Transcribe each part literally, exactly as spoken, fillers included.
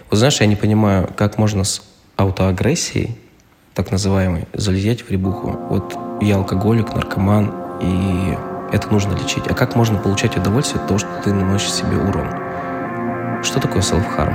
Вот знаешь, я не понимаю, как можно с аутоагрессией, так называемой, залезть в рябуху. Вот я алкоголик, наркоман, и это нужно лечить. А как можно получать удовольствие от того, что ты наносишь себе урон? Что такое self-harm?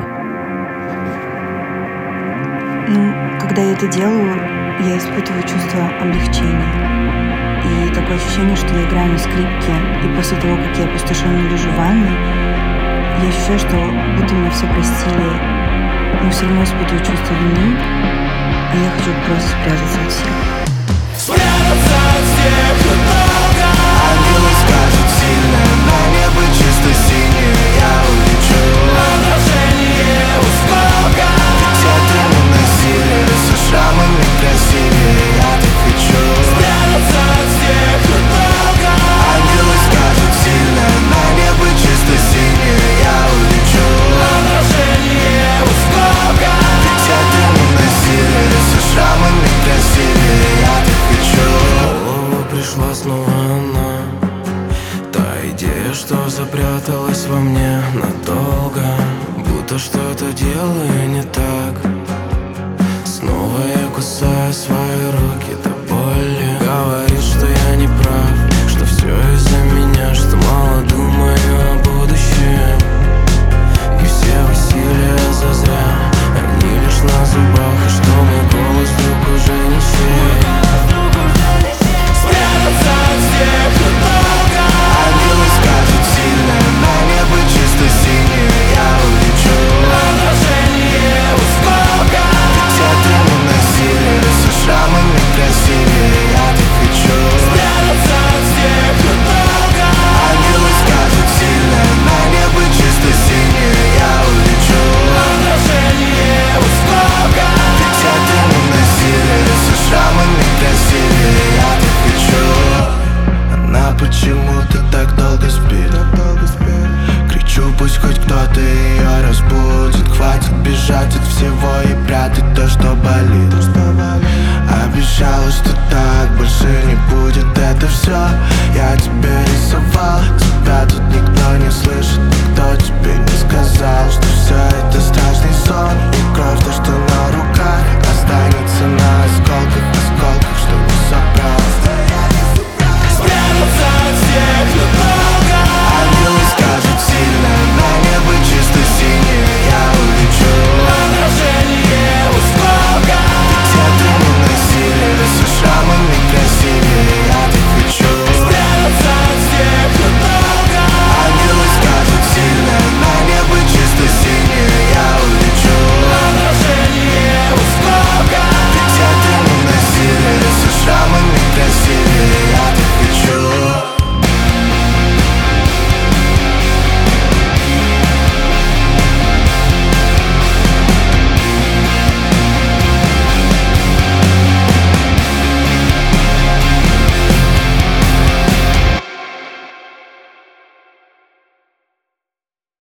Ну, когда я это делаю, я испытываю чувство облегчения. И такое ощущение, что я играю на скрипке, и после того, как я опустошенно лежу в ванной, я ощущаю, что будто меня все простили, но все равно испытываю чувство вины, а я хочу просто спрятаться от всех. Спрятаться от всех надолго. Ангелы скажут сильно, на небо чисто синее, я улечу. Отражение успока. Где-то мы носили со шрамами красивее, я так хочу. Спрятаться от всех надолго. Ангелы скажут сильно, на небо чисто синее, я улечу. Отражение успока. Где-то мы носили со шрамами красивее, я так хочу. В голову пришла снова она, та идея, что запряталась во мне надолго, будто что-то делаю не так. Снова я кусаю свои руки до боли. Говорит, что я не прав, что все из-за меня, что мало думаю о будущем. И все усилия зазря, они лишь на зубах, и что мой голос вдруг уже не чей. Спрятаться от всех надолго. Ангелы скажут сильно, на небо чисто синее, я улечу. Отражение успока. Где-то мы носили со шрамами красивее, я так хочу. Спрятаться от всех надолго. Ангелы скажут сильно, на небо чисто синее, я улечу. Отражение успока. Где-то мы носили со шрамами красивее, я так хочу. Она почему-то так долго спит, кричу, пусть хоть кто-то ее разбудит. Хватит бежать от всего и